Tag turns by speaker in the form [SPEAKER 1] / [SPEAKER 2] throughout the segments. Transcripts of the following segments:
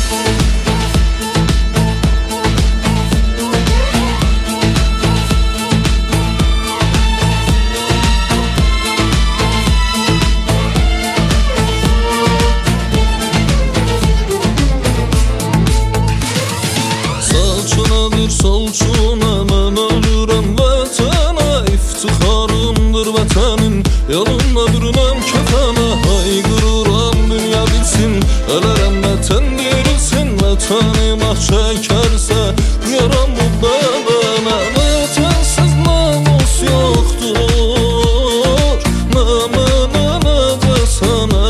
[SPEAKER 1] Solçuna mən ölürəm vətənə, iftixarımdır vətənin yolunda bürünəm kəfənə. Hayqırıram dünya bilsin, ölərəm vətən dirilsin, vətənim ah çəkərsə yaram bu bədənə. Vətənsiz namus yoxdur, nə mənə nə də sənə.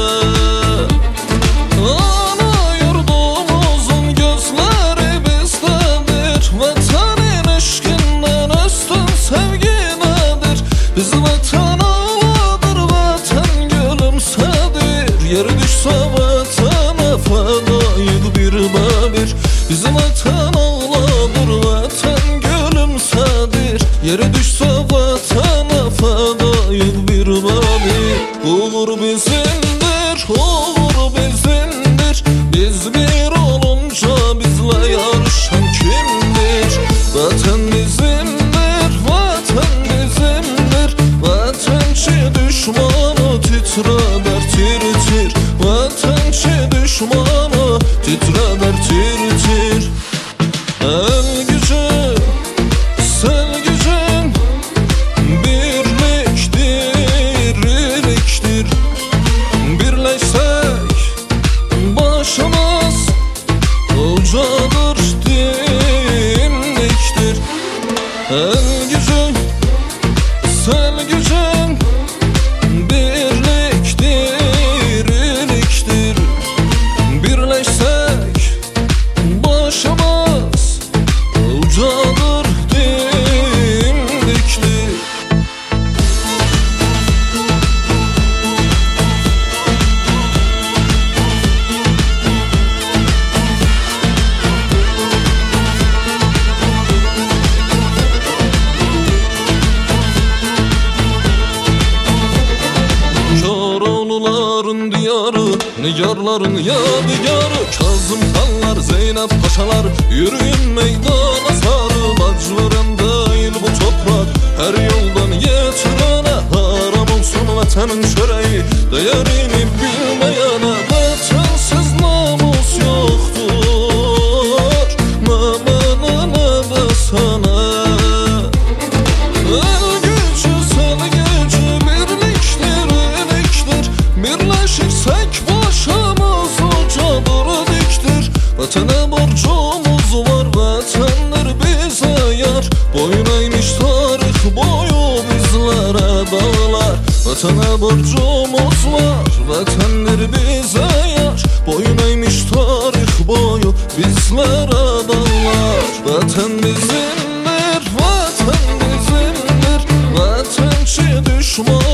[SPEAKER 1] Biz vatan ağladır, vatan gülümsedir. Yeri düşse vatana fedayıq bir babir. Bizim vatan ağladır, vatan gülümsedir. Yeri düşse vatana fedayıq bir babir. Uğur bizimdir, uğur bizimdir. Biz bir olunca bizle yarışan kimdir? Vatan bizimdir, vatan bizimdir. Vatançı düşmanı titrer tir tir. Vatançı düşmanı titrer tir tir. El gücü, sel gücün birliktir, birliktir. Birleşsek başımız ucadır, dimdiktir. El gücü, sel gücün birliktir, birliktir. Birleşsek başımız ucadır, dimdiktir. Koroğluların diyarı, nigarların yadigarı. Kazım Xanlar, Zeynep Paşalar, yürüyün meydana sarı. Bacılarım değil bu toprak, her yoldan yetirene. Haram olsun vatanın çöreği, değerini bilmeyene. Vatansiz namus yoktur, ne bana ne de sana. Birleşirsek başımız ucadır, diktir. Vatana borcumuz var, vatandır bize yar. Boyun eğmiş tarih boyu bizlere dağlar. Vatana borcumuz var, vatandır bize yar. Boyun eğmiş tarih boyu bizlere dağlar. Vatan bizimdir, vatan bizimdir. Vatançı düşman